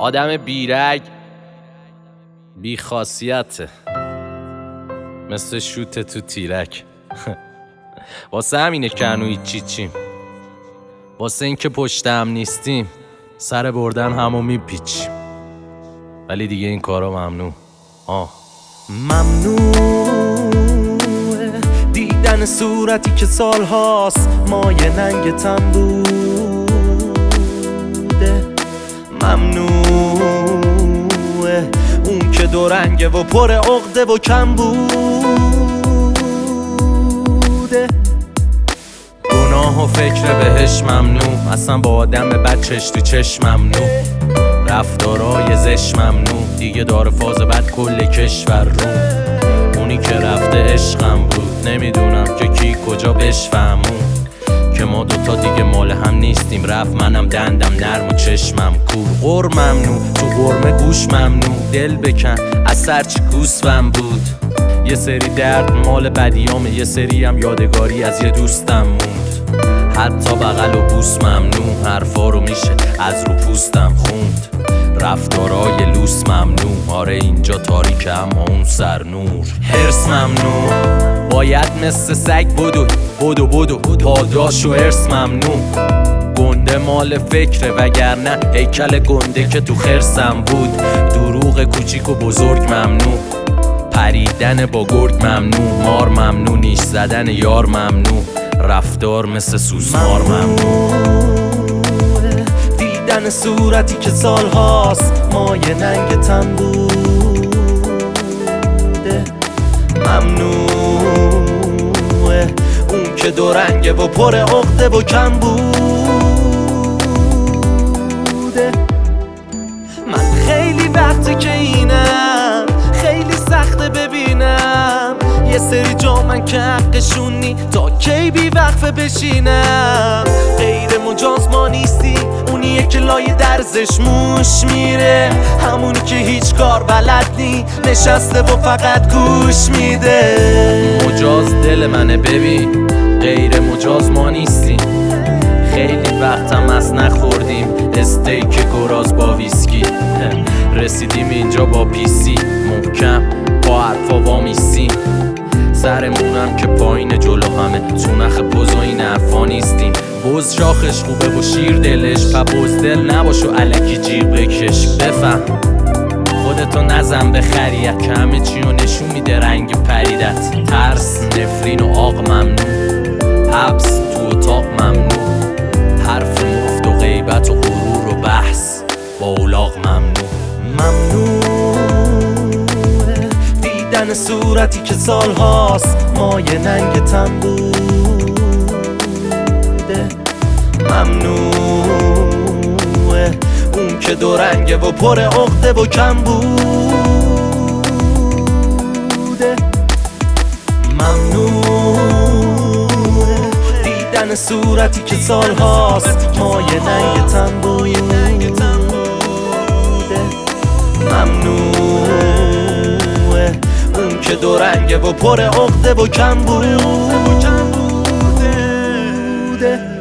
آدم بیرگ بی خاصیته، مثل شوت تو تیرک. واسه همینه که هنوز چیچیم، واسه این که پشتم نیستیم سر بردن همو میپیچیم. ولی دیگه این کارا ممنوع. ممنوعه دیدن صورتی که سالهاست مایه ننگتم بوده. ممنوعه اون که دو رنگه و پر عقده و کم بوده. گناه و فکر بهش ممنوع، اصلا با آدم بد چش تو چشم ممنوع. رفتارای زش ممنوع، دیگه داره فاز بد کل کشور رو. اونی که رفته عشقم بود، نمیدونم که کی کجا بشفهمون که ما دوتا دیگه مال هم نیستیم. رفت منم دندم نرم و چشمم کور. غر ممنوع، تو غرمه گوش ممنوع. دل بکن از سرچ گوسفم بود. یه سری درد مال بدیامه، یه سری هم یادگاری از یه دوستم موند. حتی بغل و بوس ممنوع، حرفا رو میشه از رو پوستم خوند. رفتارای لوس ممنوع، آره اینجا تاریکه اما اون سر نور. هرس ممنوع، باید مثل سگ بدو پاداش و هرس ممنوع. گنده مال فکره وگرنه هیکل گنده که تو خرسم بود. دروغ کوچیک و بزرگ ممنوع، پریدن با گرگ ممنوع. مار ممنوع، نیش زدن یار ممنوع. رفتار مثل سوسمار ممنوع. دیدن صورتی که سالهاست مایه ننگتم بوده. ممنوعه اون که دو رنگه و پر عقده و کم بوده. من خیلی وقته که اینم، خیلی سخته ببینم یه سری جا من که حقشونی تا کی بی وقفه بشینم. غیر مجاز ما نیستی، اونیه که لای درزش موش میره. همونی که هیچ کار بلد نی، نشسته و فقط گوش میده. مجاز دل منه ببین، غیر مجاز ما نیستیم. خیلی وقتم از نخوردیم استیک گراز با ویسکی. رسیدیم اینجا با پیسی محکم، با حرفا وامیستیم. سرمونم که پایین جلو همه، تو نخ بز و این حرفا نیستیم. بز شاخش خوبه و شیر دلش، بزدل نباش و الکی جیغ بکش. بفهم خودتو نزن به خریت که همه چیو نشون میده رنگ پریدت. ترس، نفرین و آق ممنوع، حبس تو اتاق ممنوع. حرف مفت و غیبت و غرور و بحث با اولاغ ممنوع. ممنوعه دیدن صورتی که سالهاست مایه ننگتم بوده. ممنوعه اون که دو رنگه و پر عقده و کم بوده. ممنوعه دیدن صورتی که سالهاست مایه ننگتم بوده. ممنوعه اون که دو رنگه و پر عقده و کم بوده.